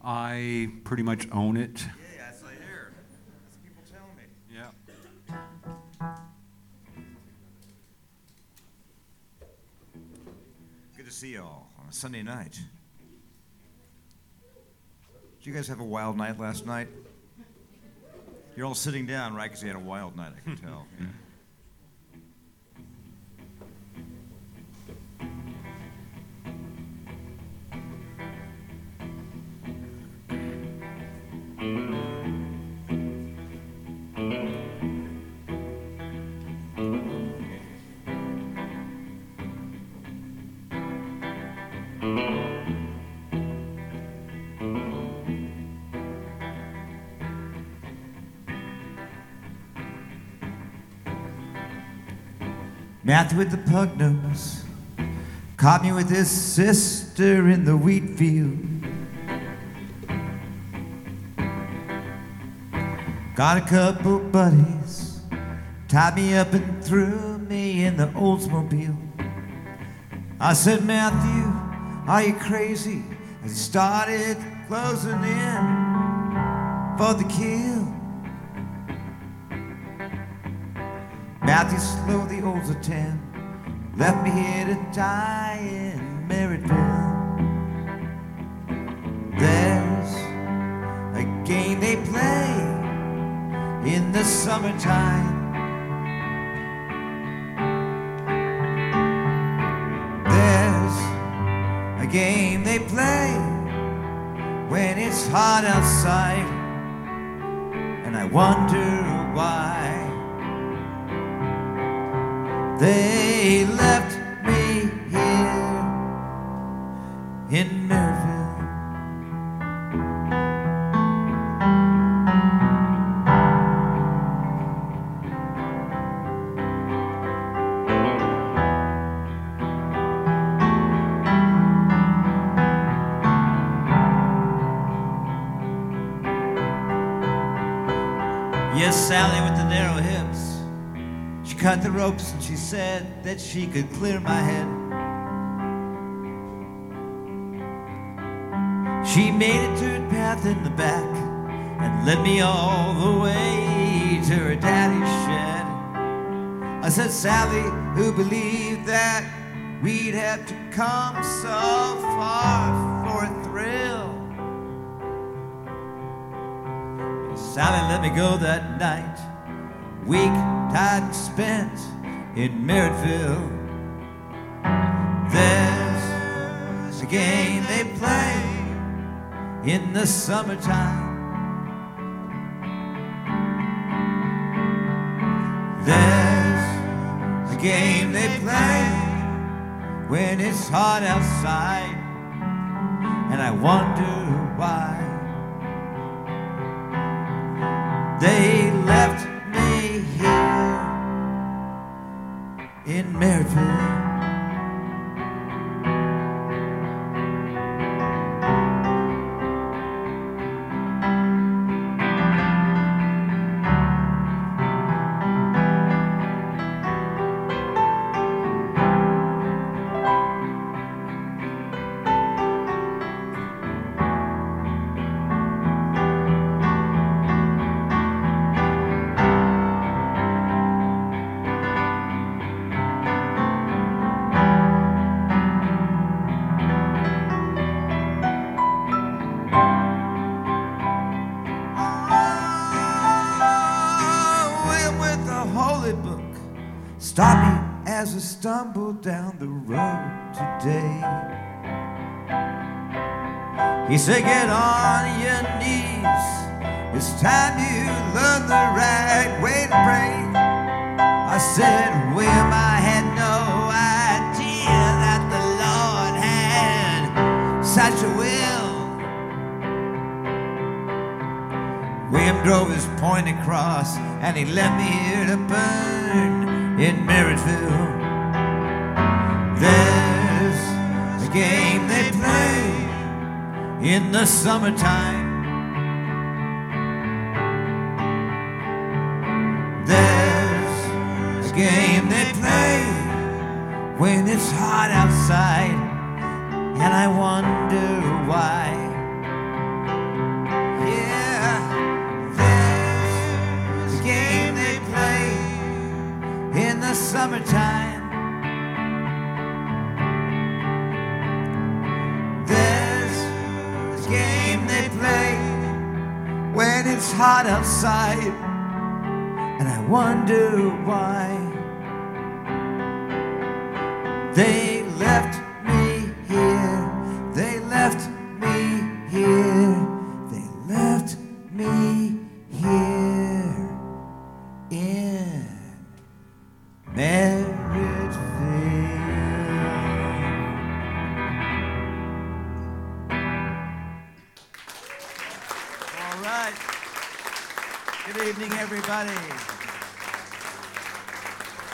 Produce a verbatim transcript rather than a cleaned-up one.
I pretty much own it. Yeah, that's what I hear. That's what people tell me. Yeah. Good to see you all on a Sunday night. Did you guys have a wild night last night? You're all sitting down, right? Because you had a wild night, I can tell. Yeah. Matthew with the pug nose caught me with his sister in the wheat field. Got a couple buddies, tied me up and threw me in the Oldsmobile. I said, Matthew, are you crazy? As he started closing in for the kill. Matthew slowly holds a ten, left me here to die in Merrittville. There's a game they play in the summertime. There's a game they play when it's hot outside, and I wonder why. They left me here in Merrittville. Yes, Sally with the narrow hips. She cut the ropes and she said that she could clear my head. She made a dirt path in the back and led me all the way to her daddy's shed. I said, Sally, who believed that we'd have to come so far for a thrill? Sally let me go that night, week I'd spent in Merrittville. There's a game they play in the summertime. There's a game they play when it's hot outside, and I wonder why. They left me here in Merrittville. Stop me as I stumble down the road today. He said, get on your knees. It's time you learn the right way to pray. I said, William, I had no idea that the Lord had such a will. William drove his pointed cross and he left me here to burn in Merrittville. There's a game they play in the summertime. There's a game they play when it's hot outside, and I wonder why. summertime. There's this game they play when it's hot outside, and I wonder why they left me here. They left me here. They left me here in Merrittville. All right. Good evening, everybody.